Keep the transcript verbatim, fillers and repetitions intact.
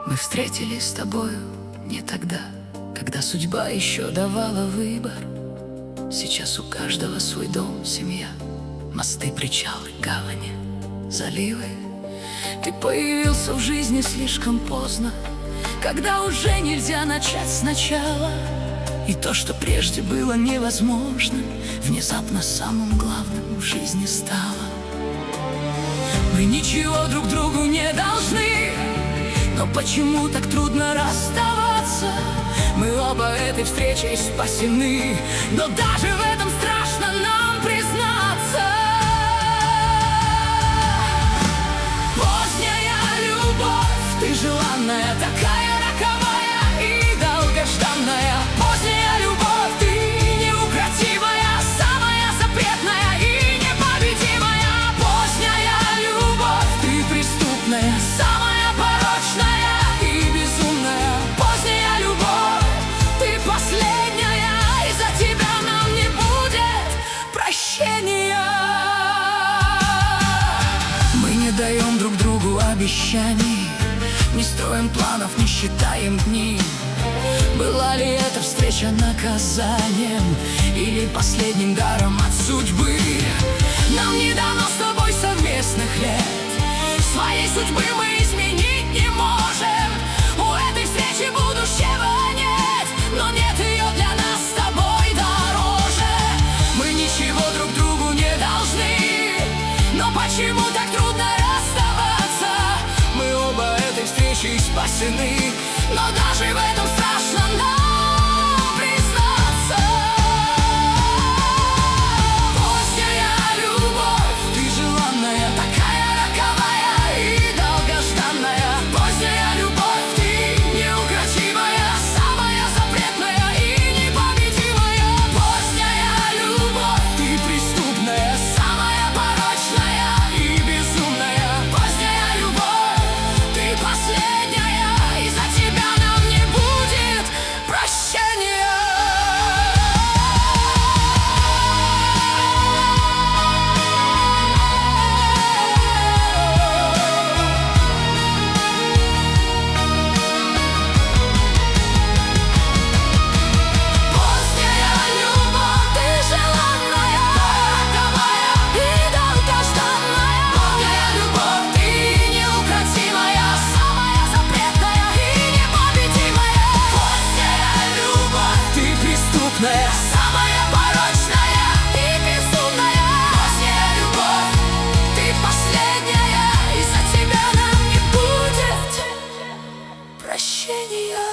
Мы встретились с тобою не тогда, когда судьба еще давала выбор. Сейчас у каждого свой дом, семья, мосты, причалы, гавани, заливы. Ты появился в жизни слишком поздно, когда уже нельзя начать сначала. И то, что прежде было невозможно, внезапно самым главным в жизни стало. Мы ничего друг другу не должны, но почему так трудно расставаться? Мы оба этой встречей спасены, но даже в этом страшно нам признаться. Поздняя любовь, ты желанная, такая роковая и долгожданная. Поздняя любовь, ты неукротимая, самая запретная и непобедимая. Поздняя любовь, ты преступная, самая порочная и безумная. Поздняя любовь, ты последняя, и за тебя нам не будет прощения. Мы не даем друг другу обещаний, не строим планов, не считаем дни. Была ли эта встреча наказанием или последним даром от судьбы? Нам не дано с тобой совместных лет, своей судьбы мы изменить не можем. У этой встречи будущего нет, но нет ее для нас с тобой дороже. Мы ничего друг другу не должны, но почему так трудно расставаться? Мы оба этой встречи спасены, но даже в этом страшно нам признаться. Поздняя любовь, ты желанная, такая роковая и долгожданная. Поздняя любовь, ты неукротимая, самая запретная и непобедимая. Поздняя любовь, ты преступная, самая порочная и безумная. Поздняя любовь, ты последняя, и за тебя нам не будет прощения. Поздняя любовь, ты желанная, роковая и долгожданная. Поздняя любовь, ты неукротимая, самая запретная и непобедимая. Поздняя любовь, ты преступная, самая порочная и безумная. Поздняя любовь, ты последняя, и за тебя нам не будет прощения.